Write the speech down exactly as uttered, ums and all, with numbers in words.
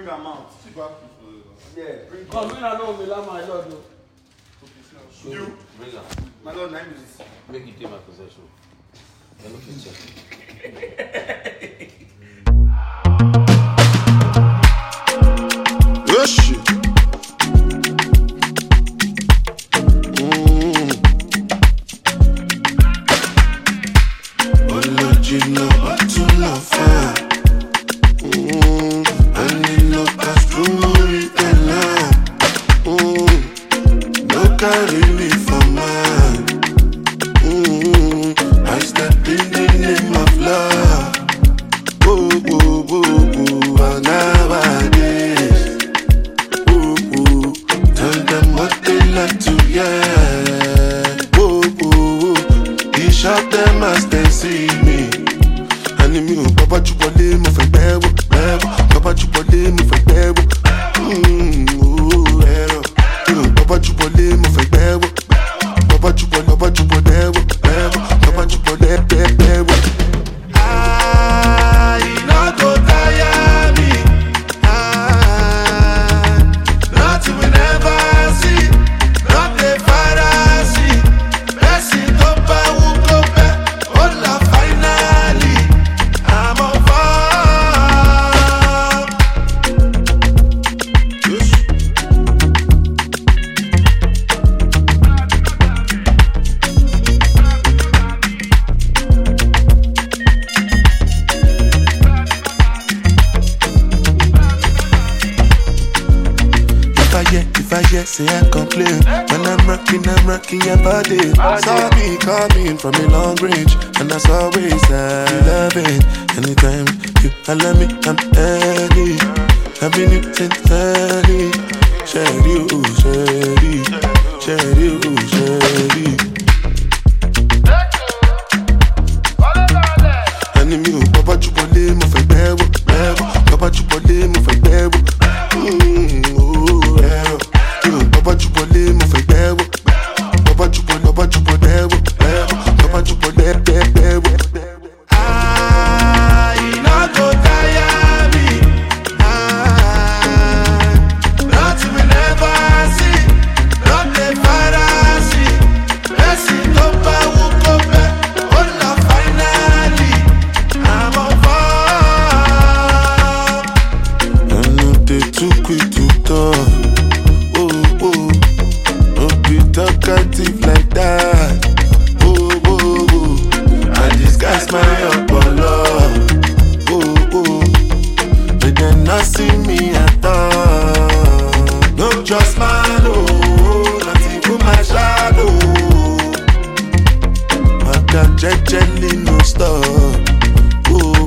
bring them out. Yeah, bring Come, bring her home, my lord. You? Bring her. My lord, nine minutes. Make it take my possession. Hello, picture. Yes, shit. Mm. Original, but to love her. Mm. I need no past to it alone. Mm. No carry me for mine. Mm. I step in the name of love. Ooh, ooh, ooh, ooh, I nowadays. Ooh, ooh, tell them what they like to hear. Ooh, ooh, he shot them as they see me. And me, Papa Chupole, mo fe bebo, bebo. Papa Chupole, mo fe bebo. Mmm, ooh, bebo. Papa Chupole, mo fe bebo. Papa Chupole, Papa Chupole, bebo, bebo. Papa Chupole, bebo, bebo. Ah, you not go tire me. Ah, nothing we never see. Not the fantasy. Blessing go by, who go back. Oh, la finally, I'm on fire. Yes. If I get, if I get, say I complain. When I'm rocking, I'm rocking your body. Saw me coming from a long range, and that's always I love it. Anytime you allow me, I'm early. I've been you since early. Share you, share you, share you, share you. Enemy, Papa Chupole, mo fe bebo, bebo. Papa Chupole, mo fe bebo. Mmm, ooh, bebo. Papa Chupole, mo fe bebo. Papa Chupole, Papa Chupole, bebo, bebo. Papa Chupole, bebo, bebo. Ah, you not go tire me. Ah, nothing we never see. Not the fantasy. Blessing go by, who go back. Oh, la finally, I'm on fire. I know they too quick to talk. Oh, oh, don't be talkative like that. Oh, oh, oh, I disguise my Apollo. Oh, oh, they did not see me at all. No, just my oh, not even my shadow. I got jelly, no stop. Oh,